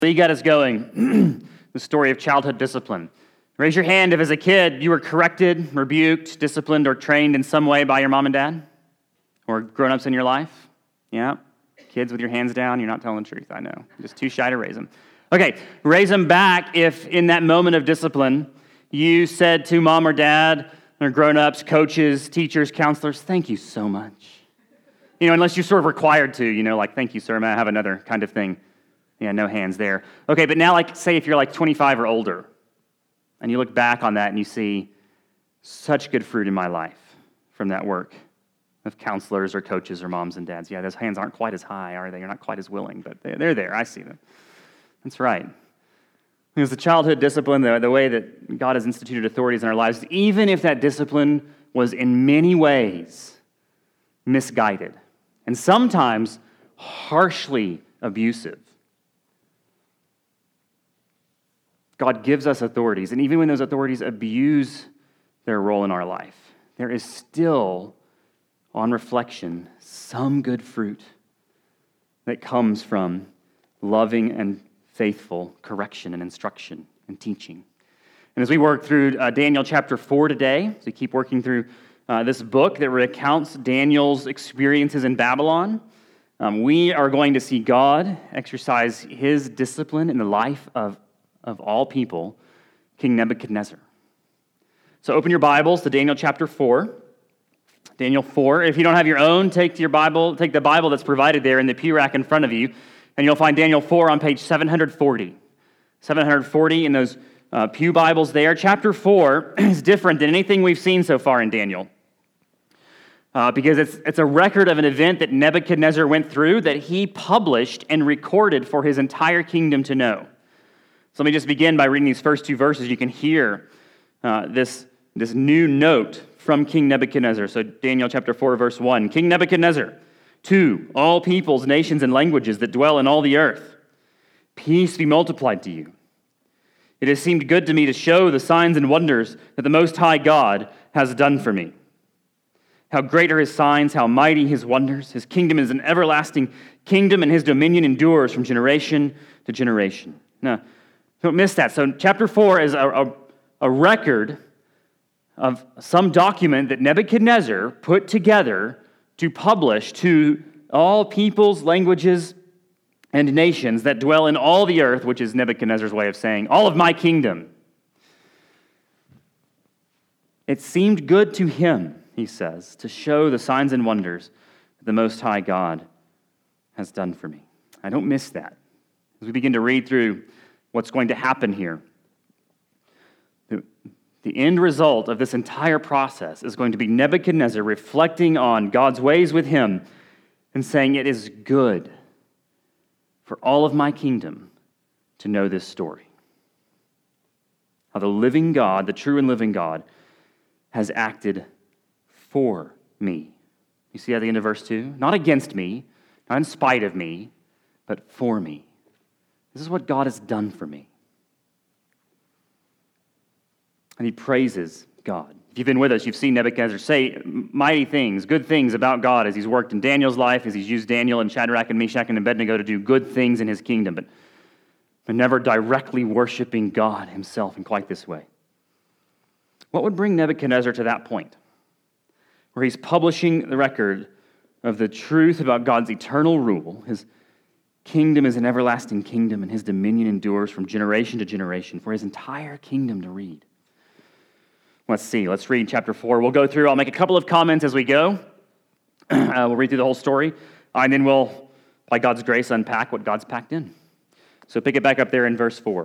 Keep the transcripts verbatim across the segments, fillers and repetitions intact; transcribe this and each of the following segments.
He got us going. The story of childhood discipline. Raise your hand if as a kid you were corrected, rebuked, disciplined, or trained in some way by your mom and dad or grown-ups in your life. Yeah, kids with your hands down, you're not telling the truth, I know. You're just too shy to raise them. Okay, raise them back if in that moment of discipline you said to mom or dad or grown-ups, coaches, teachers, counselors, thank you so much. You know, unless you're sort of required to, you know, like, thank you, sir, may I have another kind of thing. Yeah, no hands there. Okay, but now, like, say if you're like twenty-five or older, and you look back on that and you see such good fruit in my life from that work of counselors or coaches or moms and dads. Yeah, those hands aren't quite as high, are they? You're not quite as willing, but they're there. I see them. That's right. Because the childhood discipline, the, the way that God has instituted authorities in our lives, even if that discipline was in many ways misguided and sometimes harshly abusive, God gives us authorities, and even when those authorities abuse their role in our life, there is still, on reflection, some good fruit that comes from loving and faithful correction and instruction and teaching. And as we work through uh, Daniel chapter four today, as we keep working through uh, this book that recounts Daniel's experiences in Babylon, um, we are going to see God exercise his discipline in the life of of all people, King Nebuchadnezzar. So open your Bibles to Daniel chapter four. Daniel four. If you don't have your own, take your Bible, take the Bible that's provided there in the pew rack in front of you, and you'll find Daniel four on page seven forty. seven forty in those uh, pew Bibles there. Chapter four is different than anything we've seen so far in Daniel. Uh, because it's, it's a record of an event that Nebuchadnezzar went through that he published and recorded for his entire kingdom to know. So let me just begin by reading these first two verses. You can hear uh, this, this new note from King Nebuchadnezzar. So Daniel chapter four, verse one. King Nebuchadnezzar, to all peoples, nations, and languages that dwell in all the earth, peace be multiplied to you. It has seemed good to me to show the signs and wonders that the Most High God has done for me. How great are his signs, how mighty his wonders. His kingdom is an everlasting kingdom, and his dominion endures from generation to generation. Now, don't miss that. So chapter four is a, a, a record of some document that Nebuchadnezzar put together to publish to all peoples, languages, and nations that dwell in all the earth, which is Nebuchadnezzar's way of saying, all of my kingdom. It seemed good to him, he says, to show the signs and wonders that the Most High God has done for me. I don't miss that. As we begin to read through what's going to happen here, the, the end result of this entire process is going to be Nebuchadnezzar reflecting on God's ways with him and saying, it is good for all of my kingdom to know this story. How the living God, the true and living God, has acted for me. You see at the end of verse two? Not against me, not in spite of me, but for me. This is what God has done for me. And he praises God. If you've been with us, you've seen Nebuchadnezzar say mighty things, good things about God as he's worked in Daniel's life, as he's used Daniel and Shadrach and Meshach and Abednego to do good things in his kingdom, but, but never directly worshiping God himself in quite this way. What would bring Nebuchadnezzar to that point, where he's publishing the record of the truth about God's eternal rule? His kingdom is an everlasting kingdom, and his dominion endures from generation to generation for his entire kingdom to read. Let's see. Let's read chapter four. We'll go through. I'll make a couple of comments as we go. uh, we'll read through the whole story, uh, and then we'll, by God's grace, unpack what God's packed in. So pick it back up there in verse four.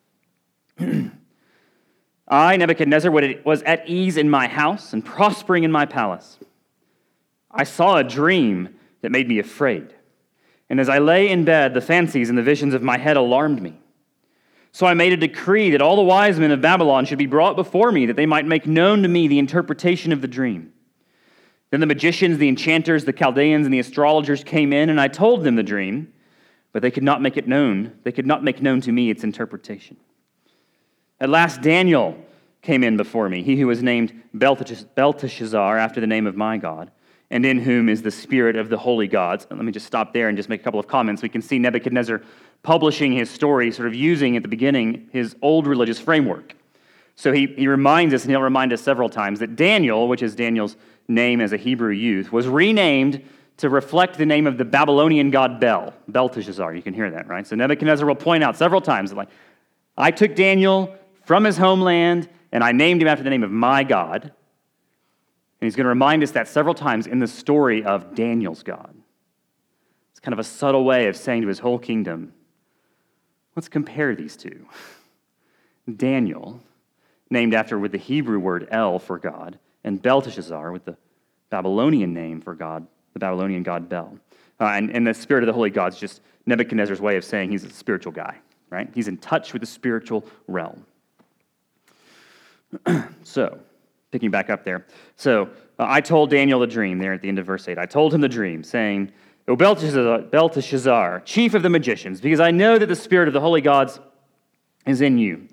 I, Nebuchadnezzar, was at ease in my house and prospering in my palace. I saw a dream that made me afraid. And as I lay in bed, the fancies and the visions of my head alarmed me. So I made a decree that all the wise men of Babylon should be brought before me, that they might make known to me the interpretation of the dream. Then the magicians, the enchanters, the Chaldeans, and the astrologers came in, and I told them the dream, but they could not make it known. They could not make known to me its interpretation. At last Daniel came in before me, he who was named Belteshazzar after the name of my God, and in whom is the spirit of the holy gods. And let me just stop there and just make a couple of comments. We can see Nebuchadnezzar publishing his story, sort of using at the beginning his old religious framework. So he, he reminds us, and he'll remind us several times, that Daniel, which is Daniel's name as a Hebrew youth, was renamed to reflect the name of the Babylonian god Bel, Belteshazzar. You can hear that, right? So Nebuchadnezzar will point out several times, like, I took Daniel from his homeland, and I named him after the name of my God. And he's going to remind us that several times in the story of Daniel's God. It's kind of a subtle way of saying to his whole kingdom, let's compare these two. Daniel, named after with the Hebrew word El for God, and Belteshazzar with the Babylonian name for God, the Babylonian god Bel. Uh, and, and the spirit of the holy gods, just Nebuchadnezzar's way of saying he's a spiritual guy, right? He's in touch with the spiritual realm. So, picking back up there. So, uh, I told Daniel the dream there at the end of verse eight. I told him the dream, saying, O Belteshazzar, Belteshazzar, chief of the magicians, because I know that the spirit of the holy gods is in you,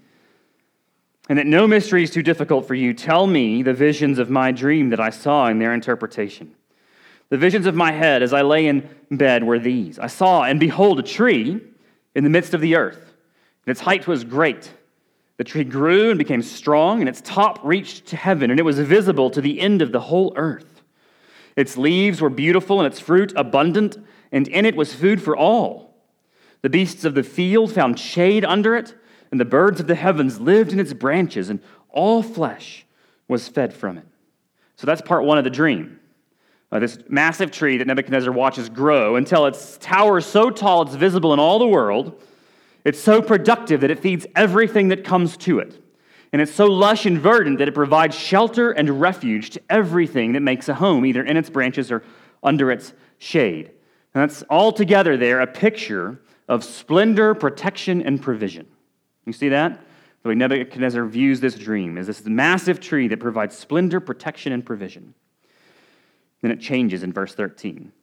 and that no mystery is too difficult for you. Tell me the visions of my dream that I saw in their interpretation. The visions of my head as I lay in bed were these. I saw, and behold, a tree in the midst of the earth, and its height was great. The tree grew and became strong, and its top reached to heaven, and it was visible to the end of the whole earth. Its leaves were beautiful, and its fruit abundant, and in it was food for all. The beasts of the field found shade under it, and the birds of the heavens lived in its branches, and all flesh was fed from it. So that's part one of the dream. Uh, this massive tree that Nebuchadnezzar watches grow until its tower is so tall it's visible in all the world. It's so productive that it feeds everything that comes to it. And it's so lush and verdant that it provides shelter and refuge to everything that makes a home, either in its branches or under its shade. And that's altogether there a picture of splendor, protection, and provision. You see that? The way Nebuchadnezzar views this dream is this massive tree that provides splendor, protection, and provision. Then it changes in verse thirteen.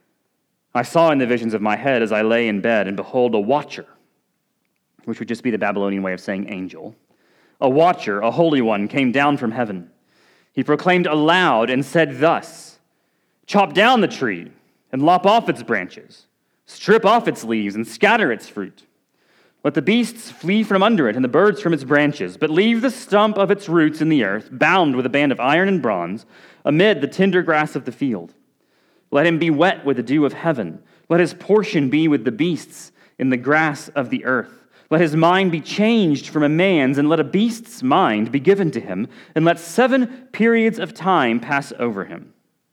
I saw in the visions of my head as I lay in bed, and behold, a watcher, which would just be the Babylonian way of saying angel. A watcher, a holy one, came down from heaven. He proclaimed aloud and said thus, chop down the tree and lop off its branches, strip off its leaves and scatter its fruit. Let the beasts flee from under it and the birds from its branches, but leave the stump of its roots in the earth, bound with a band of iron and bronze, amid the tender grass of the field. Let him be wet with the dew of heaven. Let his portion be with the beasts in the grass of the earth. Let his mind be changed from a man's, and let a beast's mind be given to him, and let seven periods of time pass over him.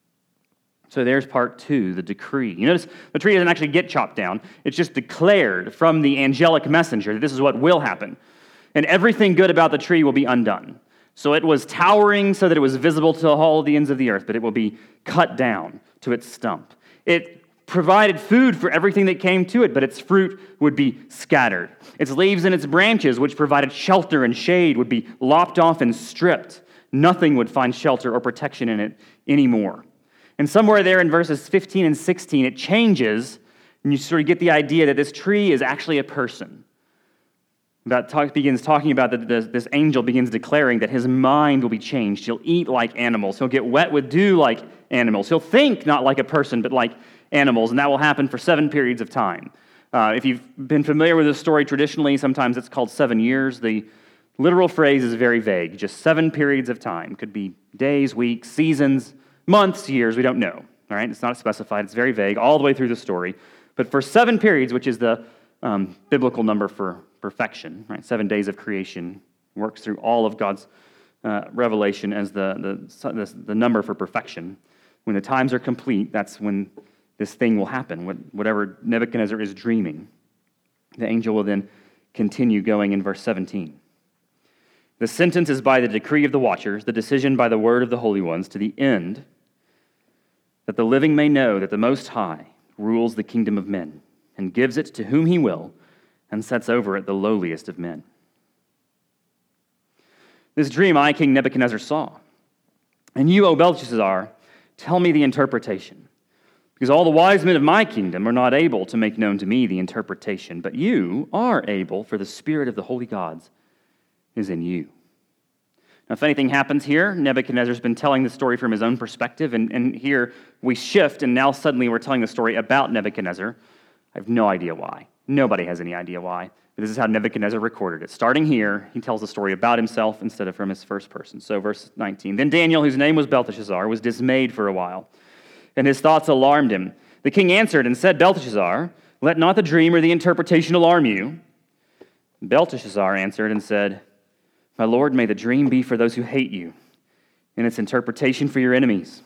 So there's part two, the decree. You notice the tree doesn't actually get chopped down. It's just declared from the angelic messenger that this is what will happen. And everything good about the tree will be undone. So it was towering so that it was visible to all the ends of the earth, but it will be cut down to its stump. It provided food for everything that came to it, but its fruit would be scattered. Its leaves and its branches, which provided shelter and shade, would be lopped off and stripped. Nothing would find shelter or protection in it anymore. And somewhere there in verses fifteen and sixteen, it changes, and you sort of get the idea that this tree is actually a person. About talk, begins talking about that this, this angel begins declaring that his mind will be changed. He'll eat like animals. He'll get wet with dew like animals. He'll think not like a person, but like animals, and that will happen for seven periods of time. Uh, if you've been familiar with this story traditionally, sometimes it's called seven years. The literal phrase is very vague, just seven periods of time. Could be days, weeks, seasons, months, years, we don't know. All right, it's not specified. It's very vague all the way through the story. But for seven periods, which is the um, biblical number for perfection, right? Seven days of creation works through all of God's uh, revelation as the, the, the, the number for perfection. When the times are complete, that's when this thing will happen, whatever Nebuchadnezzar is dreaming. The angel will then continue going in verse seventeen. The sentence is by the decree of the watchers, the decision by the word of the holy ones, to the end that the living may know that the Most High rules the kingdom of men and gives it to whom he will and sets over it the lowliest of men. This dream I, King Nebuchadnezzar, saw. And you, O Belteshazzar, tell me the interpretation. Because all the wise men of my kingdom are not able to make known to me the interpretation, but you are able, for the spirit of the holy gods is in you. Now, if anything happens here, Nebuchadnezzar's been telling the story from his own perspective, and, and here we shift, and now suddenly we're telling the story about Nebuchadnezzar. I have no idea why. Nobody has any idea why. But this is how Nebuchadnezzar recorded it. Starting here, he tells the story about himself instead of from his first person. So verse nineteen. Then Daniel, whose name was Belteshazzar, was dismayed for a while, and his thoughts alarmed him. The king answered and said, Belteshazzar, let not the dream or the interpretation alarm you. Belteshazzar answered and said, my lord, may the dream be for those who hate you, and its interpretation for your enemies.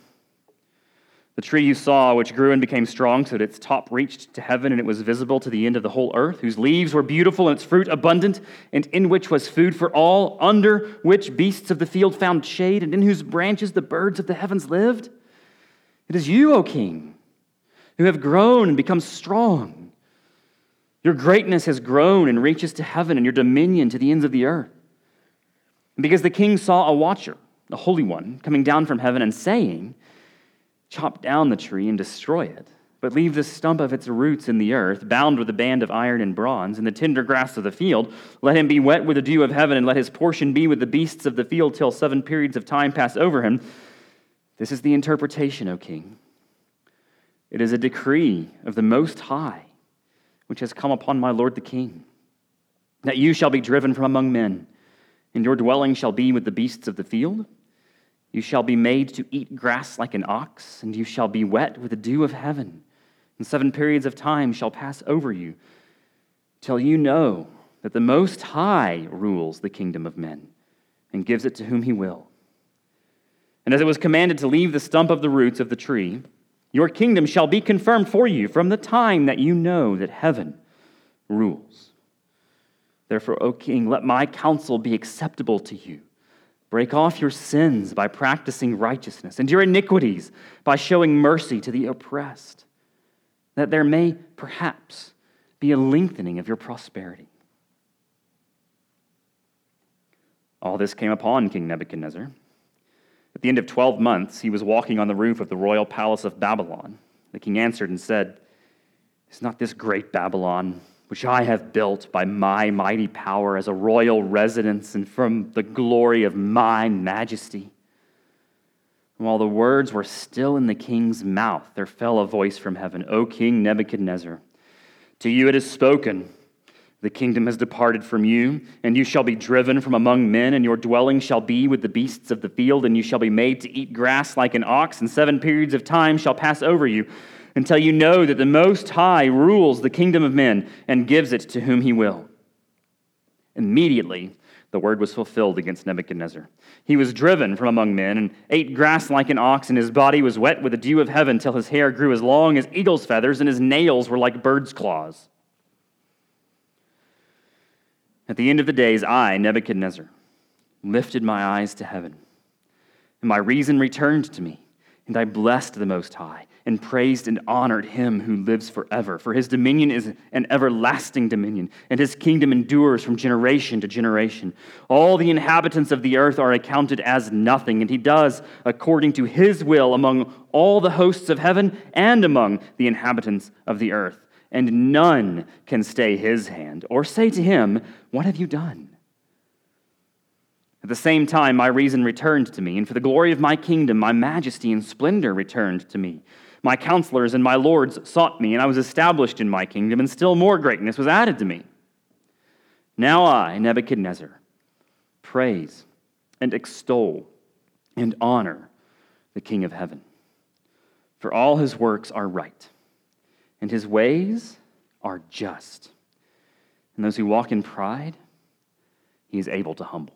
The tree you saw, which grew and became strong, so that its top reached to heaven, and it was visible to the end of the whole earth, whose leaves were beautiful and its fruit abundant, and in which was food for all, under which beasts of the field found shade, and in whose branches the birds of the heavens lived. It is you, O king, who have grown and become strong. Your greatness has grown and reaches to heaven, and your dominion to the ends of the earth. And because the king saw a watcher, the Holy One, coming down from heaven and saying, chop down the tree and destroy it, but leave the stump of its roots in the earth, bound with a band of iron and bronze, and the tender grass of the field. Let him be wet with the dew of heaven, and let his portion be with the beasts of the field till seven periods of time pass over him. This is the interpretation, O king. It is a decree of the Most High, which has come upon my lord the king, that you shall be driven from among men, and your dwelling shall be with the beasts of the field. You shall be made to eat grass like an ox, and you shall be wet with the dew of heaven. And seven periods of time shall pass over you, till you know that the Most High rules the kingdom of men, and gives it to whom he will. And as it was commanded to leave the stump of the roots of the tree, your kingdom shall be confirmed for you from the time that you know that heaven rules. Therefore, O king, let my counsel be acceptable to you. Break off your sins by practicing righteousness, and your iniquities by showing mercy to the oppressed, that there may perhaps be a lengthening of your prosperity. All this came upon King Nebuchadnezzar. At the end of twelve months, he was walking on the roof of the royal palace of Babylon. The king answered and said, is not this great Babylon, which I have built by my mighty power as a royal residence and from the glory of my majesty? And while the words were still in the king's mouth, there fell a voice from heaven, O King Nebuchadnezzar, to you it is spoken, the kingdom has departed from you, and you shall be driven from among men, and your dwelling shall be with the beasts of the field, and you shall be made to eat grass like an ox, and seven periods of time shall pass over you, until you know that the Most High rules the kingdom of men and gives it to whom he will. Immediately, the word was fulfilled against Nebuchadnezzar. He was driven from among men and ate grass like an ox, and his body was wet with the dew of heaven till his hair grew as long as eagle's feathers, and his nails were like bird's claws. At the end of the days, I, Nebuchadnezzar, lifted my eyes to heaven, and my reason returned to me, and I blessed the Most High, and praised and honored him who lives forever. For his dominion is an everlasting dominion, and his kingdom endures from generation to generation. All the inhabitants of the earth are accounted as nothing, and he does according to his will among all the hosts of heaven and among the inhabitants of the earth. And none can stay his hand or say to him, what have you done? At the same time, my reason returned to me, and for the glory of my kingdom, my majesty and splendor returned to me. My counselors and my lords sought me, and I was established in my kingdom, and still more greatness was added to me. Now I, Nebuchadnezzar, praise and extol and honor the King of heaven. For all his works are right, and his ways are just. And those who walk in pride, he is able to humble.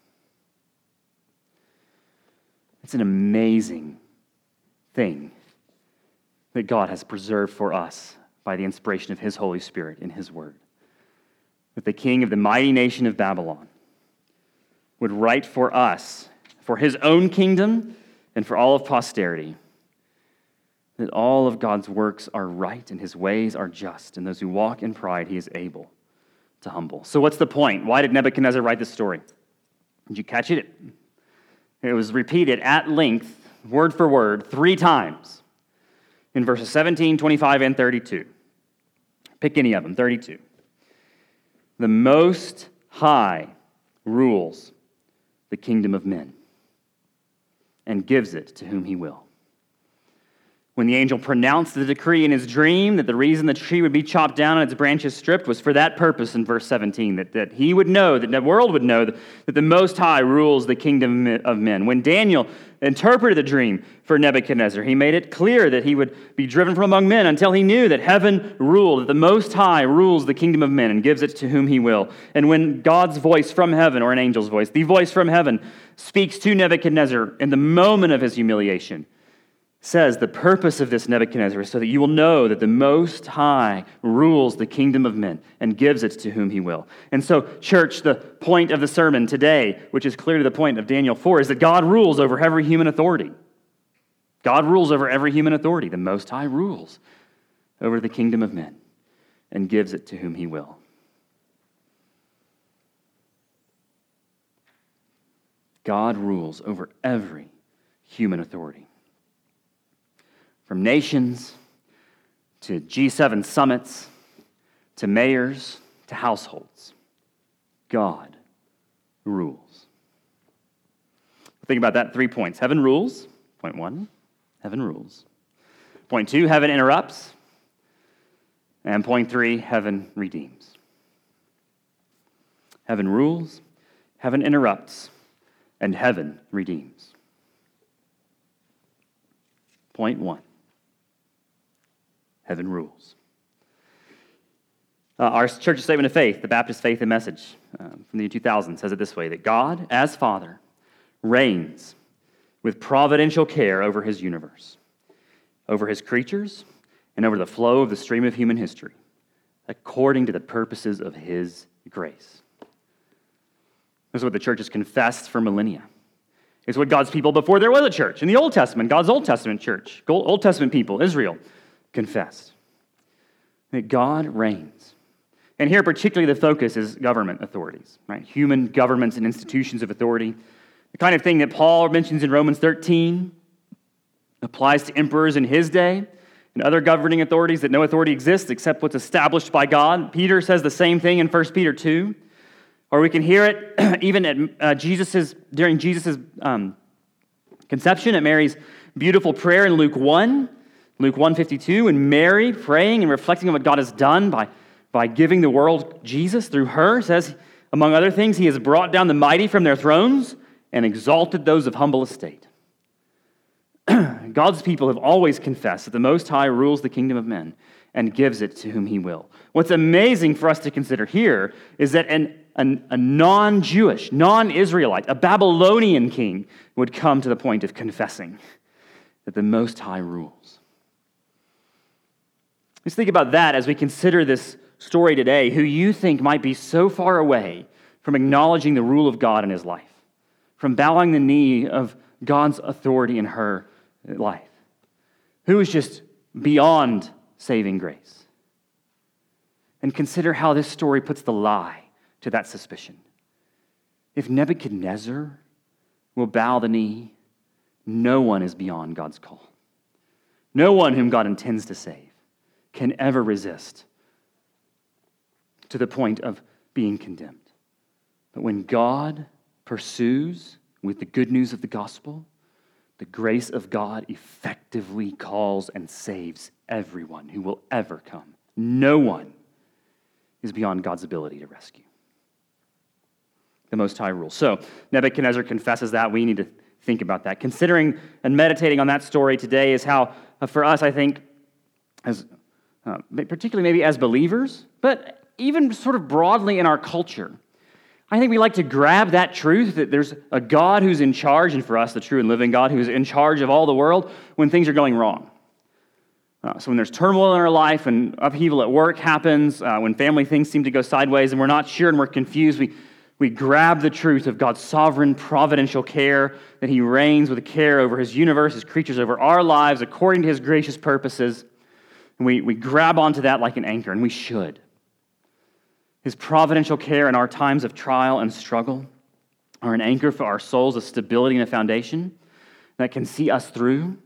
It's an amazing thing that God has preserved for us by the inspiration of his Holy Spirit in his word. That the king of the mighty nation of Babylon would write for us, for his own kingdom and for all of posterity, that all of God's works are right and his ways are just, and those who walk in pride he is able to humble. So what's the point? Why did Nebuchadnezzar write this story? Did you catch it? It was repeated at length, word for word, three times in verses seventeen, twenty-five, and thirty-two. Pick any of them, thirty-two. The Most High rules the kingdom of men and gives it to whom he will. When the angel pronounced the decree in his dream that the reason the tree would be chopped down and its branches stripped was for that purpose in verse seventeen, that, that he would know, that the world would know that, that the Most High rules the kingdom of men. When Daniel interpreted the dream for Nebuchadnezzar, he made it clear that he would be driven from among men until he knew that heaven ruled, that the Most High rules the kingdom of men and gives it to whom he will. And when God's voice from heaven, or an angel's voice, the voice from heaven, speaks to Nebuchadnezzar in the moment of his humiliation, says the purpose of this Nebuchadnezzar is so that you will know that the Most High rules the kingdom of men and gives it to whom he will. And so, church, the point of the sermon today, which is clearly the point of Daniel four, is that God rules over every human authority. God rules over every human authority. The Most High rules over the kingdom of men and gives it to whom he will. God rules over every human authority. From nations to G seven summits to mayors to households, God rules. Think about that, three points. Heaven rules, point one, heaven rules. Point two, heaven interrupts. And point three, heaven redeems. Heaven rules, heaven interrupts, and heaven redeems. Point one. Heaven rules. Uh, our church's statement of faith, the Baptist Faith and Message um, from the year two thousand, says it this way, that God, as Father, reigns with providential care over his universe, over his creatures, and over the flow of the stream of human history, according to the purposes of his grace. This is what the church has confessed for millennia. It's what God's people, before there was a church, in the Old Testament, God's Old Testament church, Old Testament people, Israel, confessed that God reigns. And here particularly the focus is government authorities, right? Human governments and institutions of authority. The kind of thing that Paul mentions in Romans thirteen applies to emperors in his day and other governing authorities, that no authority exists except what's established by God. Peter says the same thing in First Peter two. Or we can hear it even at uh, Jesus's, during Jesus' um, conception at Mary's beautiful prayer in Luke one. Luke one fifty-two, and Mary praying and reflecting on what God has done by, by giving the world Jesus through her, says, among other things, he has brought down the mighty from their thrones and exalted those of humble estate. God's people have always confessed that the Most High rules the kingdom of men and gives it to whom he will. What's amazing for us to consider here is that an, an, a non-Jewish, non-Israelite, a Babylonian king would come to the point of confessing that the Most High rules. Let's think about that as we consider this story today, who you think might be so far away from acknowledging the rule of God in his life, from bowing the knee of God's authority in her life, who is just beyond saving grace. And consider how this story puts the lie to that suspicion. If Nebuchadnezzar will bow the knee, no one is beyond God's call. No one whom God intends to save can ever resist to the point of being condemned. But when God pursues with the good news of the gospel, the grace of God effectively calls and saves everyone who will ever come. No one is beyond God's ability to rescue. The Most High rules. So Nebuchadnezzar confesses that. We need to think about that. Considering and meditating on that story today is how, uh, for us, I think, as uh, particularly maybe as believers, but even sort of broadly in our culture, I think we like to grab that truth that there's a God who's in charge, and for us, the true and living God who's in charge of all the world when things are going wrong. Uh, so when there's turmoil in our life and upheaval at work happens, uh, when family things seem to go sideways and we're not sure and we're confused, we, we grab the truth of God's sovereign, providential care, that he reigns with a care over his universe, his creatures, over our lives, according to his gracious purposes. And we, we grab onto that like an anchor, and we should. His providential care in our times of trial and struggle are an anchor for our souls, a stability and a foundation that can see us through.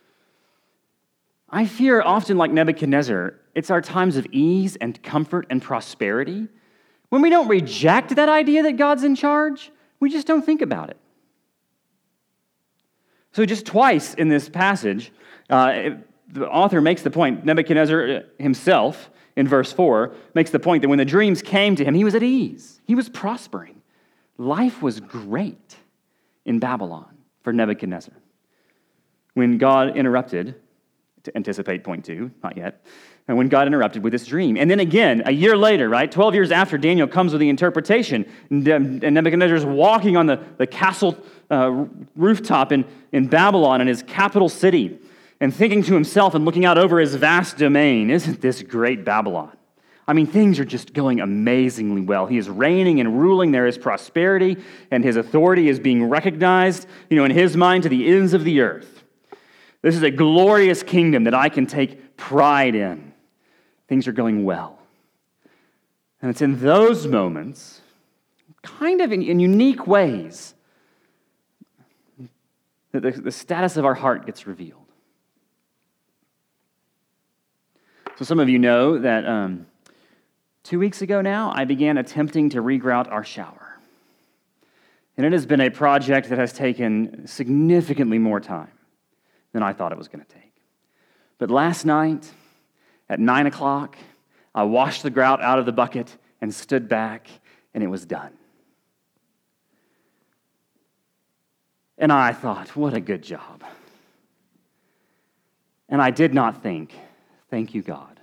I fear often, like Nebuchadnezzar, it's our times of ease and comfort and prosperity. When we don't reject that idea that God's in charge, we just don't think about it. So just twice in this passage, uh, the author makes the point, Nebuchadnezzar himself, in verse four, makes the point that when the dreams came to him, he was at ease. He was prospering. Life was great in Babylon for Nebuchadnezzar. When God interrupted, to anticipate point two, not yet, and when God interrupted with this dream. And then again, a year later, right, twelve years after, Daniel comes with the interpretation, and Nebuchadnezzar is walking on the, the castle uh, rooftop in, in Babylon, in his capital city, and thinking to himself and looking out over his vast domain, isn't this great Babylon? I mean, things are just going amazingly well. He is reigning and ruling. There is prosperity, and his authority is being recognized, you know, in his mind to the ends of the earth. This is a glorious kingdom that I can take pride in. Things are going well. And it's in those moments, kind of in, in unique ways, that the, the status of our heart gets revealed. So some of you know that um, two weeks ago now, I began attempting to regrout our shower. And it has been a project that has taken significantly more time than I thought it was going to take. But last night, at nine o'clock, I washed the grout out of the bucket and stood back, and it was done. And I thought, what a good job. And I did not think, thank you, God.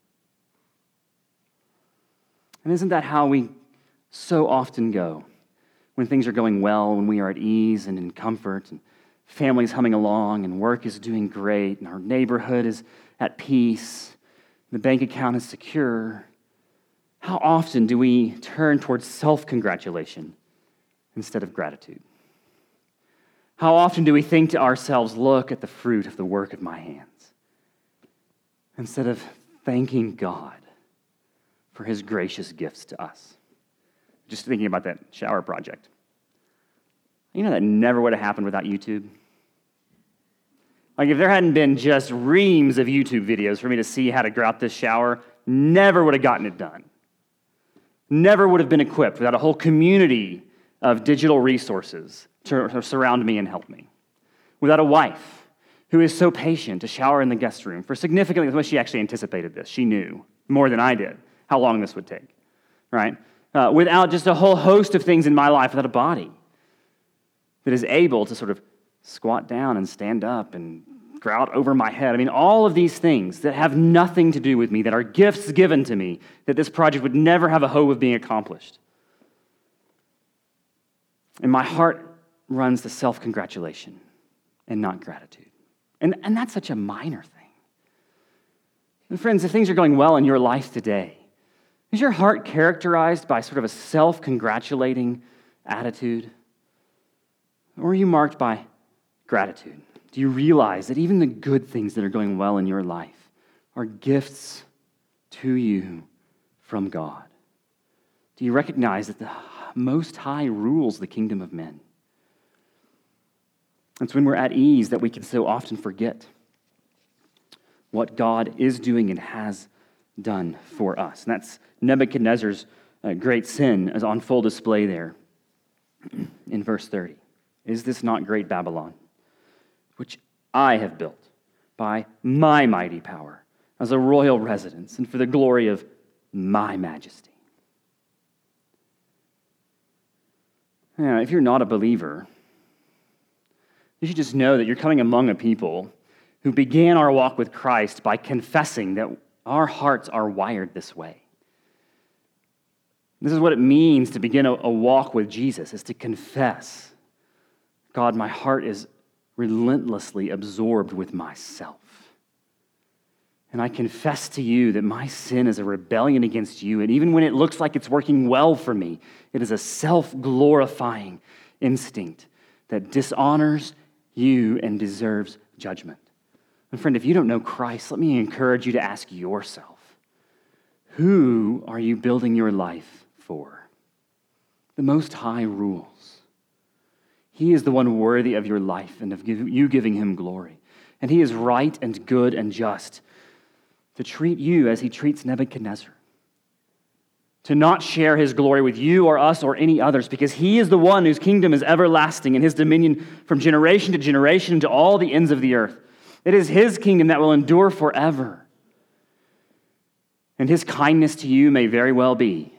And isn't that how we so often go when things are going well, when we are at ease and in comfort, and family's humming along, and work is doing great, and our neighborhood is at peace, the bank account is secure? How often do we turn towards self-congratulation instead of gratitude? How often do we think to ourselves, look at the fruit of the work of my hands, instead of thanking God for his gracious gifts to us? Just thinking about that shower project. You know that never would have happened without YouTube? Like if there hadn't been just reams of YouTube videos for me to see how to grout this shower, never would have gotten it done. Never would have been equipped without a whole community of digital resources to surround me and help me. Without a wife who is so patient to shower in the guest room for significantly, well, she actually anticipated this. She knew more than I did how long this would take, right? Uh, without just a whole host of things in my life, without a body that is able to sort of squat down and stand up and grout over my head. I mean, all of these things that have nothing to do with me, that are gifts given to me, that this project would never have a hope of being accomplished. And my heart runs to self-congratulation and not gratitude. And, and that's such a minor thing. And friends, if things are going well in your life today, is your heart characterized by sort of a self-congratulating attitude? Or are you marked by gratitude? Do you realize that even the good things that are going well in your life are gifts to you from God? Do you recognize that the Most High rules the kingdom of men? It's when we're at ease that we can so often forget what God is doing and has done for us. And that's Nebuchadnezzar's uh, great sin is on full display there in verse thirty. Is this not great Babylon, which I have built by my mighty power as a royal residence and for the glory of my majesty? Now, if you're not a believer, you should just know that you're coming among a people who began our walk with Christ by confessing that our hearts are wired this way. This is what it means to begin a, a walk with Jesus, is to confess, God, my heart is relentlessly absorbed with myself. And I confess to you that my sin is a rebellion against you, and even when it looks like it's working well for me, it is a self-glorifying instinct that dishonors you and deserves judgment. And friend, if you don't know Christ, let me encourage you to ask yourself, who are you building your life for? The Most High rules. He is the one worthy of your life and of you giving him glory. And he is right and good and just to treat you as he treats Nebuchadnezzar. To not share his glory with you or us or any others, because he is the one whose kingdom is everlasting and his dominion from generation to generation to all the ends of the earth. It is his kingdom that will endure forever. And his kindness to you may very well be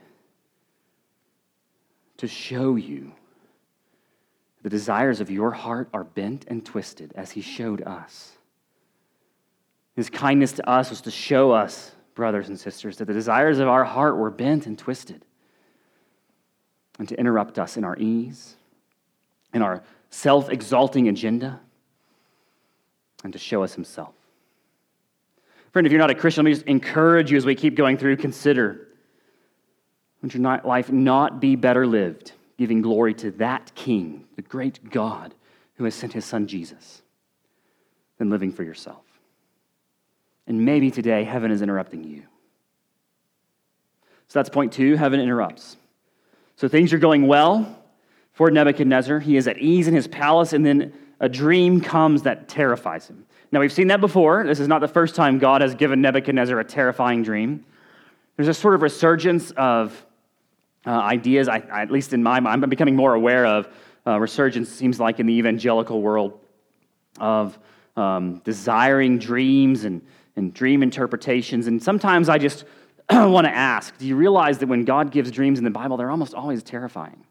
to show you the desires of your heart are bent and twisted as he showed us. His kindness to us was to show us, brothers and sisters, that the desires of our heart were bent and twisted, and to interrupt us in our ease, in our self-exalting agenda, and to show us himself. Friend, if you're not a Christian, let me just encourage you as we keep going through, consider, would your not- life not be better lived, giving glory to that King, the great God who has sent his Son Jesus, than living for yourself? And maybe today heaven is interrupting you. So that's point two, heaven interrupts. So things are going well for Nebuchadnezzar. He is at ease in his palace, and then a dream comes that terrifies him. Now, we've seen that before. This is not the first time God has given Nebuchadnezzar a terrifying dream. There's a sort of resurgence of uh, ideas, I, I, at least in my mind, I'm becoming more aware of. Uh, resurgence seems like in the evangelical world of um, desiring dreams and, and dream interpretations. And sometimes I just want to ask, do you realize that when God gives dreams in the Bible, they're almost always terrifying?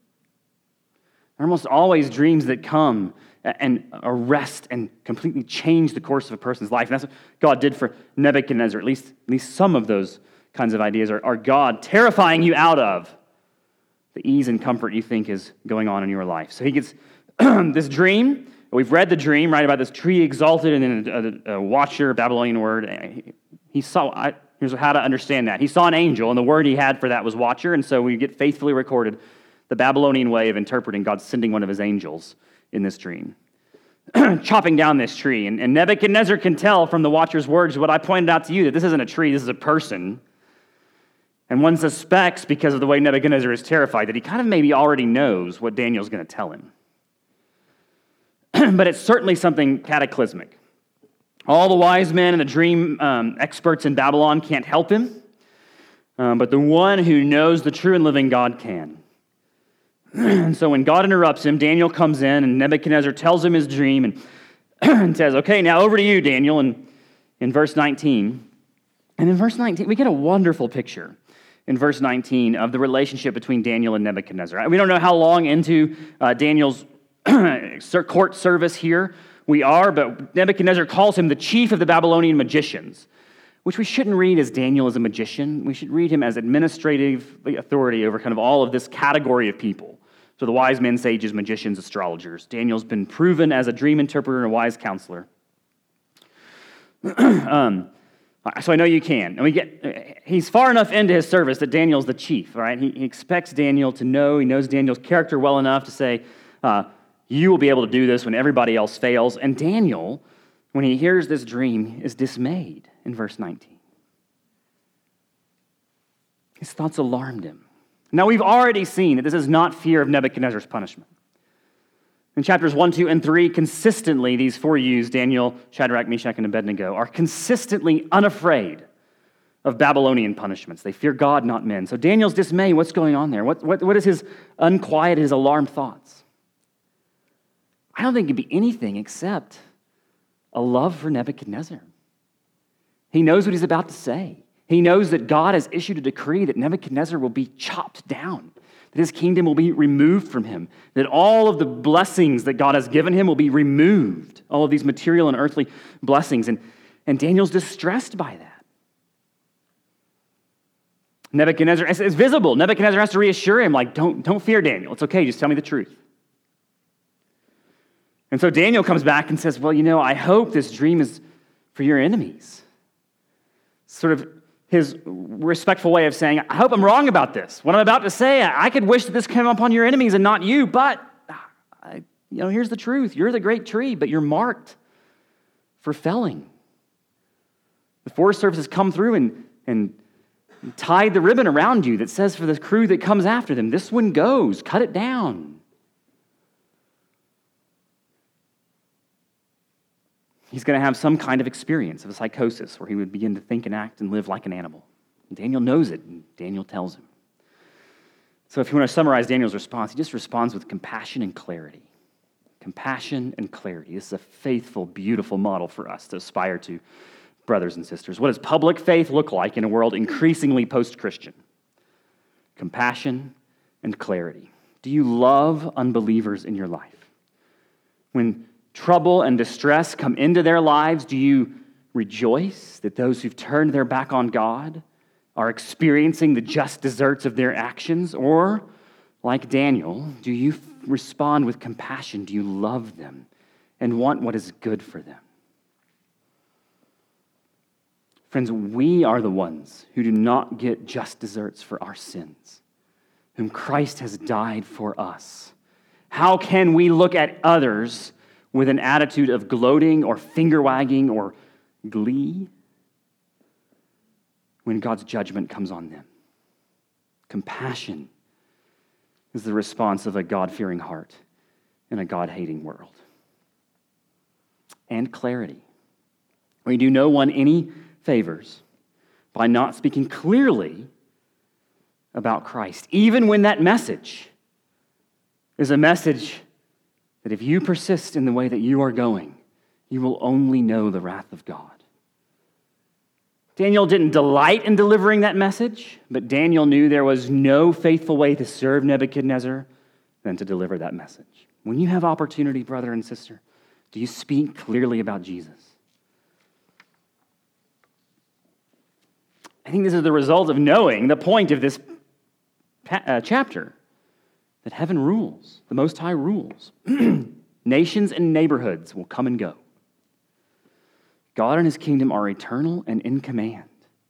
They're almost always dreams that come and arrest and completely change the course of a person's life. And that's what God did for Nebuchadnezzar. At least, at least some of those kinds of ideas are, are God terrifying you out of the ease and comfort you think is going on in your life. So he gets this dream. We've read the dream, right, about this tree exalted and then a, a, a watcher, a Babylonian word. He, he saw, I, here's how to understand that. He saw an angel, and the word he had for that was watcher, and so we get faithfully recorded the Babylonian way of interpreting God sending one of his angels in this dream, chopping down this tree. And, and Nebuchadnezzar can tell from the watcher's words what I pointed out to you, that this isn't a tree, this is a person. And one suspects, because of the way Nebuchadnezzar is terrified, that he kind of maybe already knows what Daniel's going to tell him. But it's certainly something cataclysmic. All the wise men and the dream um, experts in Babylon can't help him, um, but the one who knows the true and living God can. And so when God interrupts him, Daniel comes in, and Nebuchadnezzar tells him his dream and, and says, okay, now over to you, Daniel, in, in verse nineteen. And in verse nineteen, we get a wonderful picture in verse nineteen of the relationship between Daniel and Nebuchadnezzar. We don't know how long into uh, Daniel's court service here we are, but Nebuchadnezzar calls him the chief of the Babylonian magicians, which we shouldn't read as Daniel as a magician. We should read him as administrative authority over kind of all of this category of people. So the wise men, sages, magicians, astrologers. Daniel's been proven as a dream interpreter and a wise counselor. um, so I know you can. And we get, he's far enough into his service that Daniel's the chief, right? He, he expects Daniel to know, he knows Daniel's character well enough to say, uh, you will be able to do this when everybody else fails. And Daniel, when he hears this dream, is dismayed in verse nineteen. His thoughts alarmed him. Now, we've already seen that this is not fear of Nebuchadnezzar's punishment. In chapters one, two, and three, consistently, these four U's, Daniel, Shadrach, Meshach, and Abednego, are consistently unafraid of Babylonian punishments. They fear God, not men. So Daniel's dismay, what's going on there? What, what, what is his unquiet, his alarmed thoughts? I don't think it could be anything except a love for Nebuchadnezzar. He knows what he's about to say. He knows that God has issued a decree that Nebuchadnezzar will be chopped down, that his kingdom will be removed from him, that all of the blessings that God has given him will be removed, all of these material and earthly blessings. And, and Daniel's distressed by that. Nebuchadnezzar, it's, it's visible. Nebuchadnezzar has to reassure him, like, don't, don't fear, Daniel. It's okay, just tell me the truth. And so Daniel comes back and says, well, you know, I hope this dream is for your enemies. Sort of his respectful way of saying, I hope I'm wrong about this. What I'm about to say, I could wish that this came upon your enemies and not you, but, I, you know, here's the truth. You're the great tree, but you're marked for felling. The Forest Service has come through and, and tied the ribbon around you that says for the crew that comes after them, this one goes, cut it down. He's going to have some kind of experience of a psychosis where he would begin to think and act and live like an animal. And Daniel knows it, and Daniel tells him. So if you want to summarize Daniel's response, he just responds with compassion and clarity. compassion and clarity. This is a faithful, beautiful model for us to aspire to, brothers and sisters. What does public faith look like in a world increasingly post-Christian? Compassion and clarity. Do you love unbelievers in your life? When trouble and distress come into their lives, do you rejoice that those who've turned their back on God are experiencing the just deserts of their actions? Or, like Daniel, do you respond with compassion? Do you love them and want what is good for them? Friends, we are the ones who do not get just deserts for our sins, whom Christ has died for us. How can we look at others with an attitude of gloating or finger-wagging or glee when God's judgment comes on them? Compassion is the response of a God-fearing heart in a God-hating world. And clarity. We do no one any favors by not speaking clearly about Christ, even when that message is a message that if you persist in the way that you are going, you will only know the wrath of God. Daniel didn't delight in delivering that message, but Daniel knew there was no faithful way to serve Nebuchadnezzar than to deliver that message. When you have opportunity, brother and sister, do you speak clearly about Jesus? I think this is the result of knowing the point of this pa- uh, chapter, that heaven rules, the Most High rules. Nations and neighborhoods will come and go. God and his kingdom are eternal and in command.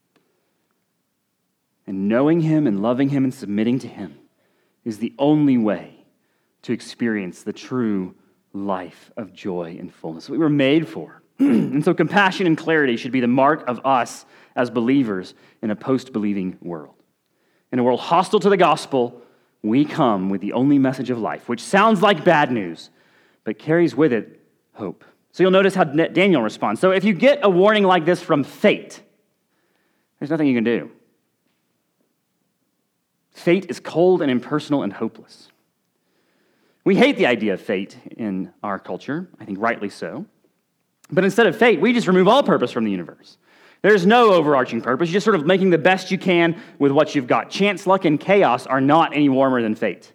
And knowing him and loving him and submitting to him is the only way to experience the true life of joy and fullness we were made for. And so compassion and clarity should be the mark of us as believers in a post-believing world. In a world hostile to the gospel, we come with the only message of life, which sounds like bad news, but carries with it hope. So you'll notice how Daniel responds. So if you get a warning like this from fate, there's nothing you can do. Fate is cold and impersonal and hopeless. We hate the idea of fate in our culture, I think rightly so. But instead of fate, we just remove all purpose from the universe. There's no overarching purpose. You're just sort of making the best you can with what you've got. Chance, luck, and chaos are not any warmer than fate.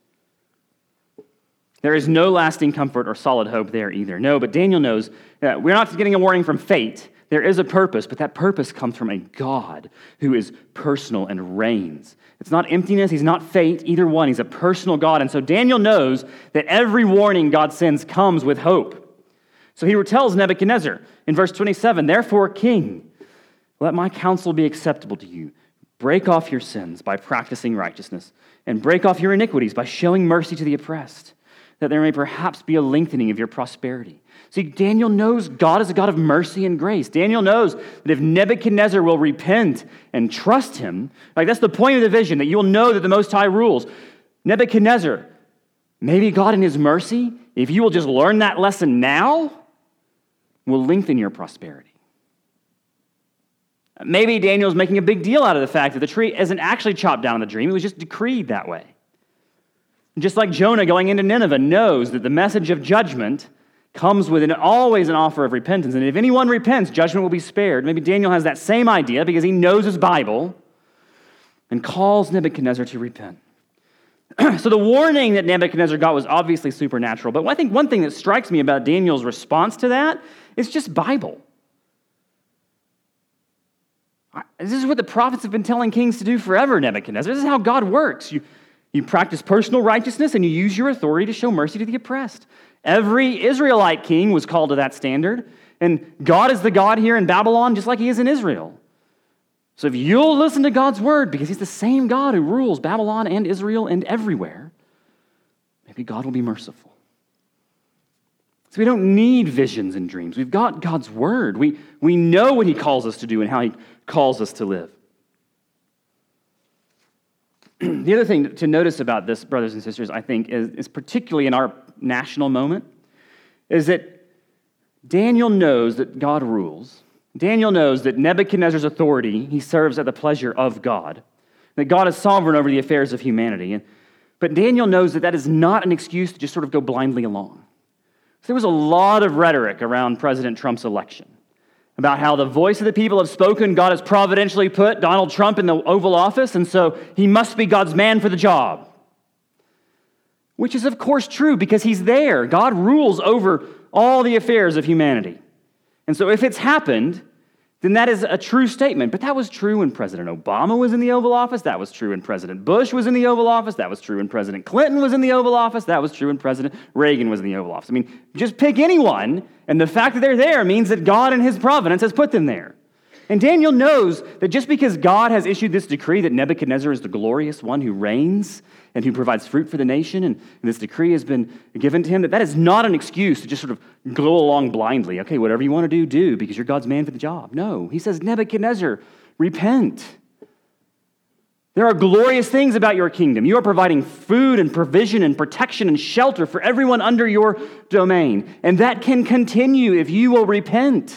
There is no lasting comfort or solid hope there either. No, but Daniel knows that we're not getting a warning from fate. There is a purpose, but that purpose comes from a God who is personal and reigns. It's not emptiness. He's not fate, either one. He's a personal God. And so Daniel knows that every warning God sends comes with hope. So he tells Nebuchadnezzar in verse twenty-seven, "Therefore, king, let my counsel be acceptable to you. Break off your sins by practicing righteousness, and break off your iniquities by showing mercy to the oppressed, that there may perhaps be a lengthening of your prosperity." See, Daniel knows God is a God of mercy and grace. Daniel knows that if Nebuchadnezzar will repent and trust him, like that's the point of the vision, that you'll know that the Most High rules. Nebuchadnezzar, maybe God in his mercy, if you will just learn that lesson now, will lengthen your prosperity. Maybe Daniel's making a big deal out of the fact that the tree isn't actually chopped down in the dream. It was just decreed that way. Just like Jonah going into Nineveh knows that the message of judgment comes with an, always an offer of repentance. And if anyone repents, judgment will be spared. Maybe Daniel has that same idea because he knows his Bible and calls Nebuchadnezzar to repent. So the warning that Nebuchadnezzar got was obviously supernatural. But I think one thing that strikes me about Daniel's response to that is just Bible. This is what the prophets have been telling kings to do forever, Nebuchadnezzar. This is how God works. You, you practice personal righteousness and you use your authority to show mercy to the oppressed. Every Israelite king was called to that standard. And God is the God here in Babylon just like he is in Israel. So if you'll listen to God's word, because he's the same God who rules Babylon and Israel and everywhere, maybe God will be merciful. So we don't need visions and dreams. We've got God's word. We, we know what he calls us to do and how he calls us to live. The other thing to notice about this, brothers and sisters, I think, is, is particularly in our national moment, is that Daniel knows that God rules. Daniel knows that Nebuchadnezzar's authority, he serves at the pleasure of God, that God is sovereign over the affairs of humanity. But Daniel knows that that is not an excuse to just sort of go blindly along. There was a lot of rhetoric around President Trump's election about how the voice of the people have spoken. God has providentially put Donald Trump in the Oval Office, and so he must be God's man for the job. Which is, of course, true because he's there. God rules over all the affairs of humanity. And so if it's happened, then that is a true statement. But that was true when President Obama was in the Oval Office. That was true when President Bush was in the Oval Office. That was true when President Clinton was in the Oval Office. That was true when President Reagan was in the Oval Office. I mean, just pick anyone, and the fact that they're there means that God in his providence has put them there. And Daniel knows that just because God has issued this decree that Nebuchadnezzar is the glorious one who reigns and who provides fruit for the nation, and this decree has been given to him, that that is not an excuse to just sort of go along blindly. Okay, whatever you want to do, do, because you're God's man for the job. No, he says, Nebuchadnezzar, repent. There are glorious things about your kingdom. You are providing food and provision and protection and shelter for everyone under your domain. And that can continue if you will repent.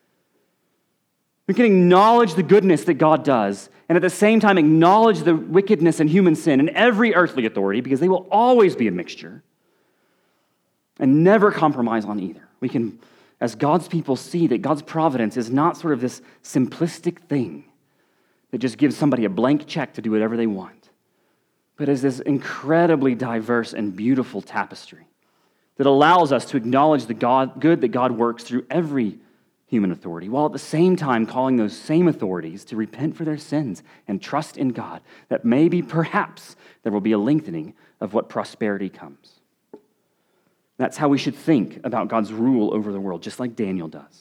We can acknowledge the goodness that God does, and at the same time acknowledge the wickedness and human sin in every earthly authority, because they will always be a mixture, and never compromise on either. We can, as God's people, see that God's providence is not sort of this simplistic thing that just gives somebody a blank check to do whatever they want, but is this incredibly diverse and beautiful tapestry that allows us to acknowledge the God, good that God works through every human authority, while at the same time calling those same authorities to repent for their sins and trust in God, that maybe, perhaps, there will be a lengthening of what prosperity comes. That's how we should think about God's rule over the world, just like Daniel does.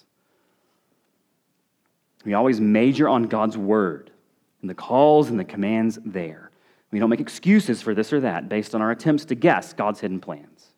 We always major on God's word and the calls and the commands there. We don't make excuses for this or that based on our attempts to guess God's hidden plans.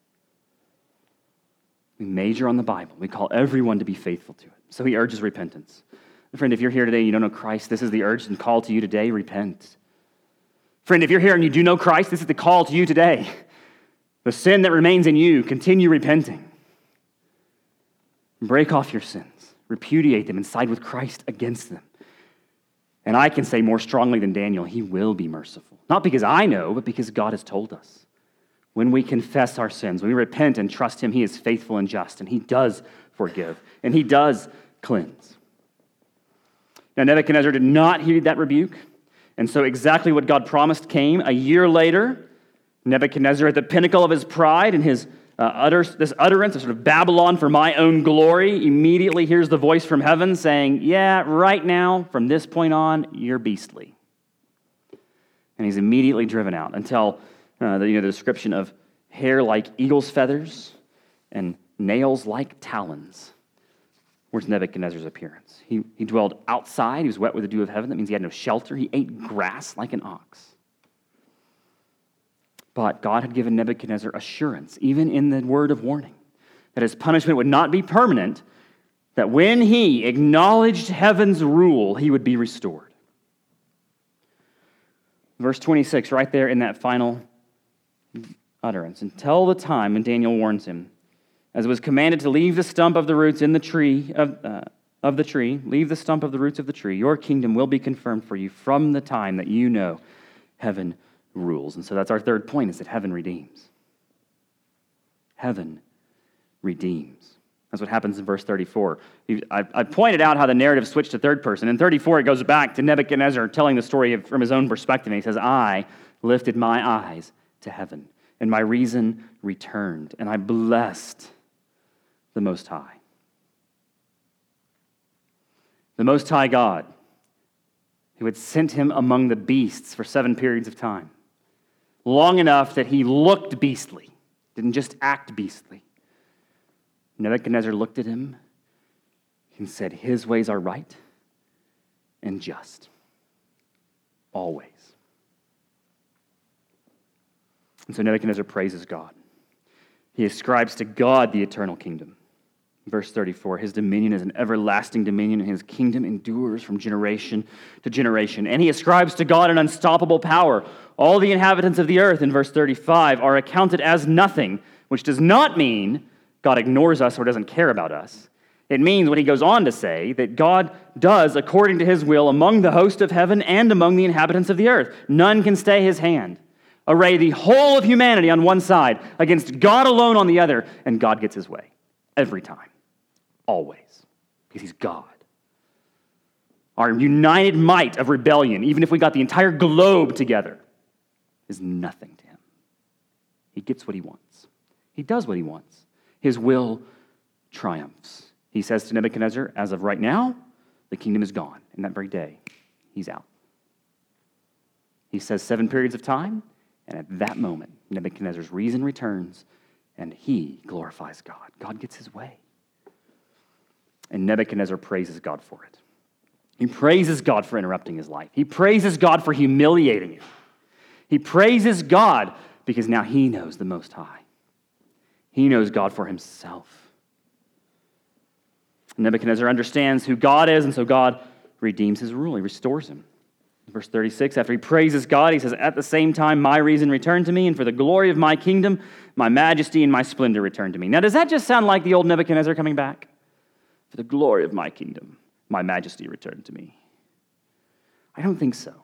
We major on the Bible. We call everyone to be faithful to it. So he urges repentance. Friend, if you're here today and you don't know Christ, this is the urge and call to you today, repent. Friend, if you're here and you do know Christ, this is the call to you today. The sin that remains in you, continue repenting. Break off your sins. Repudiate them and side with Christ against them. And I can say more strongly than Daniel, he will be merciful. Not because I know, but because God has told us. When we confess our sins, when we repent and trust him, he is faithful and just, and he does forgive, and he does cleanse. Now, Nebuchadnezzar did not heed that rebuke, and so exactly what God promised came. A year later, Nebuchadnezzar, at the pinnacle of his pride and his uh, utter, this utterance of sort of Babylon for my own glory, immediately hears the voice from heaven saying, yeah, right now, from this point on, you're beastly. And he's immediately driven out until uh, the, you know, the description of hair like eagle's feathers and nails like talons. Where's Nebuchadnezzar's appearance? He, he dwelled outside. He was wet with the dew of heaven. That means he had no shelter. He ate grass like an ox. But God had given Nebuchadnezzar assurance, even in the word of warning, that his punishment would not be permanent, that when he acknowledged heaven's rule, he would be restored. Verse twenty-six, right there in that final utterance. Until the time when Daniel warns him, as it was commanded to leave the stump of the roots in the tree of, uh, of the tree, leave the stump of the roots of the tree, your kingdom will be confirmed for you from the time that you know heaven rules. And so that's our third point, is that heaven redeems. Heaven redeems. That's what happens in verse thirty-four. I, I pointed out how the narrative switched to third person. In thirty-four, it goes back to Nebuchadnezzar telling the story of, from his own perspective. And he says, I lifted my eyes to heaven, and my reason returned, and I blessed the Most High. The Most High God, who had sent him among the beasts for seven periods of time, long enough that he looked beastly, didn't just act beastly. Nebuchadnezzar looked at him and said, his ways are right and just, always. And so Nebuchadnezzar praises God. He ascribes to God the eternal kingdom. Verse thirty-four, his dominion is an everlasting dominion, and his kingdom endures from generation to generation. And he ascribes to God an unstoppable power. All the inhabitants of the earth, in verse thirty-five, are accounted as nothing, which does not mean God ignores us or doesn't care about us. It means what he goes on to say, that God does according to his will among the host of heaven and among the inhabitants of the earth. None can stay his hand. array the whole of humanity on one side against God alone on the other, and God gets his way every time, always, because he's God. Our united might of rebellion, even if we got the entire globe together, is nothing to him. He gets what he wants. He does what he wants. His will triumphs. He says to Nebuchadnezzar, as of right now, the kingdom is gone. And that very day, he's out. He says seven periods of time, and at that moment, Nebuchadnezzar's reason returns, and he glorifies God. God gets his way. And Nebuchadnezzar praises God for it. He praises God for interrupting his life. He praises God for humiliating him. He praises God because now he knows the Most High. He knows God for himself. Nebuchadnezzar understands who God is, and so God redeems his rule. He restores him. In verse thirty-six, after he praises God, he says, at the same time, my reason returned to me, and for the glory of my kingdom, my majesty and my splendor returned to me. Now, does that just sound like the old Nebuchadnezzar coming back? For the glory of my kingdom, my majesty returned to me. I don't think so.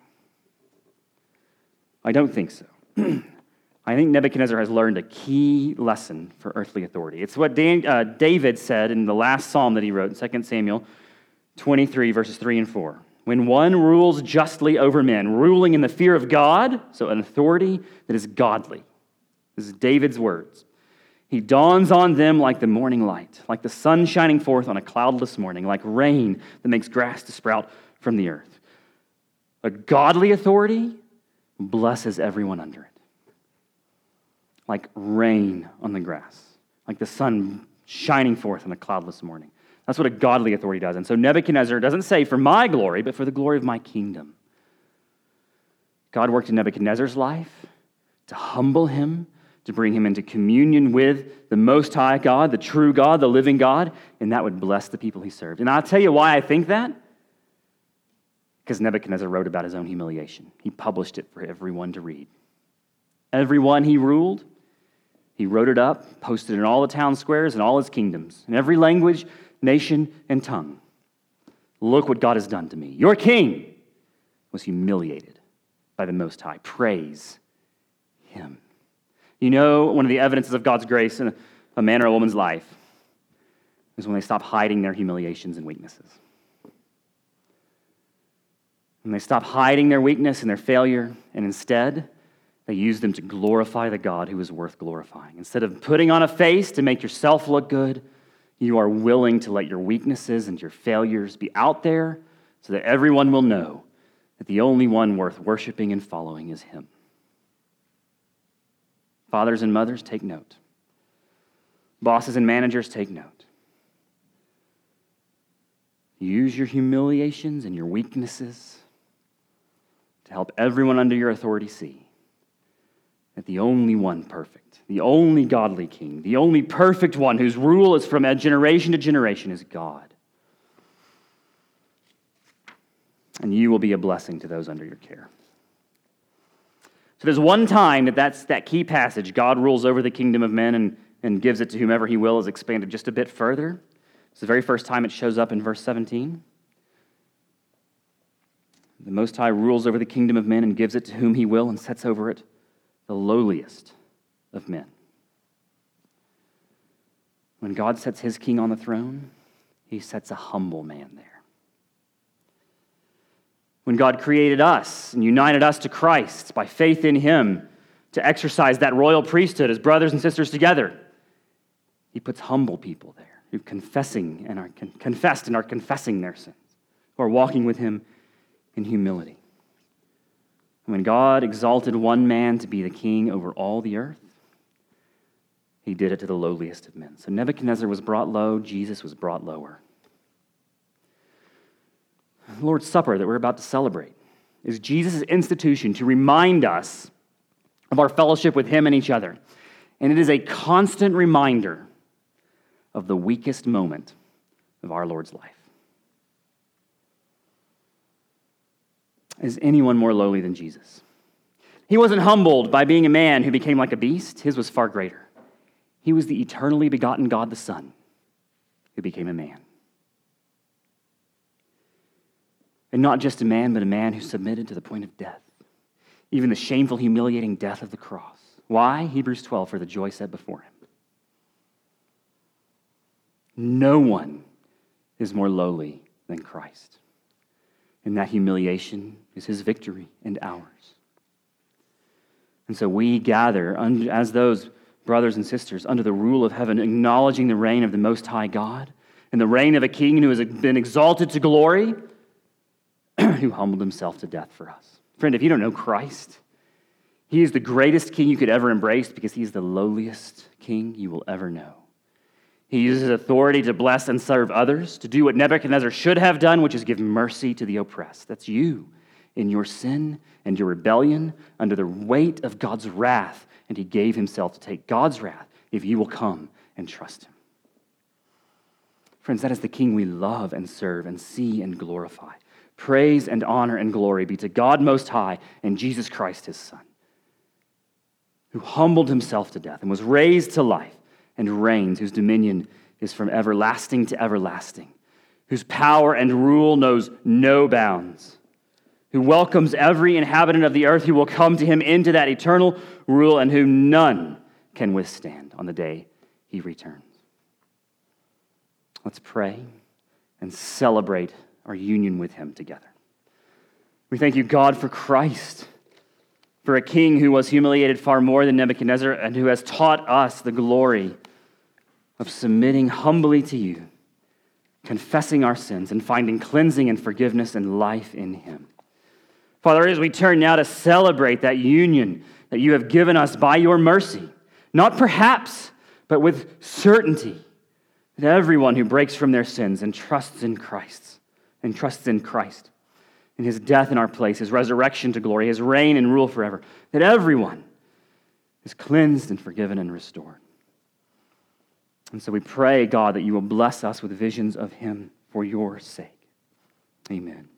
I don't think so. I think Nebuchadnezzar has learned a key lesson for earthly authority. It's what Dan, uh, David said in the last psalm that he wrote in Second Samuel twenty-three, verses three and four. When one rules justly over men, ruling in the fear of God, so an authority that is godly. This is David's words. He dawns on them like the morning light, like the sun shining forth on a cloudless morning, like rain that makes grass to sprout from the earth. A godly authority blesses everyone under it. Like rain on the grass, like the sun shining forth on a cloudless morning. That's what a godly authority does. And so Nebuchadnezzar doesn't say, for my glory, but for the glory of my kingdom. God worked in Nebuchadnezzar's life to humble him, to bring him into communion with the Most High God, the true God, the living God, and that would bless the people he served. And I'll tell you why I think that. Because Nebuchadnezzar wrote about his own humiliation. He published it for everyone to read. Everyone he ruled, he wrote it up, posted it in all the town squares and all his kingdoms, in every language, nation, and tongue. Look what God has done to me. Your king was humiliated by the Most High. Praise him. You know, one of the evidences of God's grace in a man or a woman's life is when they stop hiding their humiliations and weaknesses. When they stop hiding their weakness and their failure, and instead, they use them to glorify the God who is worth glorifying. Instead of putting on a face to make yourself look good, you are willing to let your weaknesses and your failures be out there so that everyone will know that the only one worth worshiping and following is him. Fathers and mothers, take note. Bosses and managers, take note. Use your humiliations and your weaknesses to help everyone under your authority see that the only one perfect, the only godly king, the only perfect one whose rule is from generation to generation is God. And you will be a blessing to those under your care. So there's one time that that's that key passage, God rules over the kingdom of men and, and gives it to whomever he will, is expanded just a bit further. It's the very first time it shows up in verse seventeen. The Most High rules over the kingdom of men and gives it to whom he will and sets over it the lowliest of men. When God sets his king on the throne, he sets a humble man there. When God created us and united us to Christ by faith in him to exercise that royal priesthood as brothers and sisters together, he puts humble people there who confessing and are con- confessed and are confessing their sins, who are walking with him in humility. When God exalted one man to be the king over all the earth, he did it to the lowliest of men. So Nebuchadnezzar was brought low, Jesus was brought lower. The Lord's Supper that we're about to celebrate is Jesus' institution to remind us of our fellowship with him and each other. And it is a constant reminder of the weakest moment of our Lord's life. Is anyone more lowly than Jesus? He wasn't humbled by being a man who became like a beast. His was far greater. He was the eternally begotten God the Son who became a man. And not just a man, but a man who submitted to the point of death. even the shameful, humiliating death of the cross. Why? Hebrews twelve, for the joy set before him. No one is more lowly than Christ. And that humiliation is his victory and ours. And so we gather as those brothers and sisters under the rule of heaven, acknowledging the reign of the Most High God and the reign of a king who has been exalted to glory, who humbled himself to death for us. Friend, if you don't know Christ, he is the greatest king you could ever embrace because he is the lowliest king you will ever know. He uses his authority to bless and serve others, to do what Nebuchadnezzar should have done, which is give mercy to the oppressed. That's you in your sin and your rebellion under the weight of God's wrath. And he gave himself to take God's wrath if you will come and trust him. Friends, that is the king we love and serve and see and glorify. Praise and honor and glory be to God Most High and Jesus Christ, his Son, who humbled himself to death and was raised to life and reigns, whose dominion is from everlasting to everlasting, whose power and rule knows no bounds, who welcomes every inhabitant of the earth who will come to him into that eternal rule, and whom none can withstand on the day he returns. Let's pray and celebrate our union with him together. We thank you, God, for Christ, for a king who was humiliated far more than Nebuchadnezzar and who has taught us the glory of submitting humbly to you, confessing our sins, and finding cleansing and forgiveness and life in him. Father, as we turn now to celebrate that union that you have given us by your mercy, not perhaps, but with certainty, that everyone who breaks from their sins and trusts in Christ, and trusts in Christ, in his death in our place, his resurrection to glory, his reign and rule forever, that everyone is cleansed and forgiven and restored. And so we pray, God, that you will bless us with visions of him for your sake. Amen.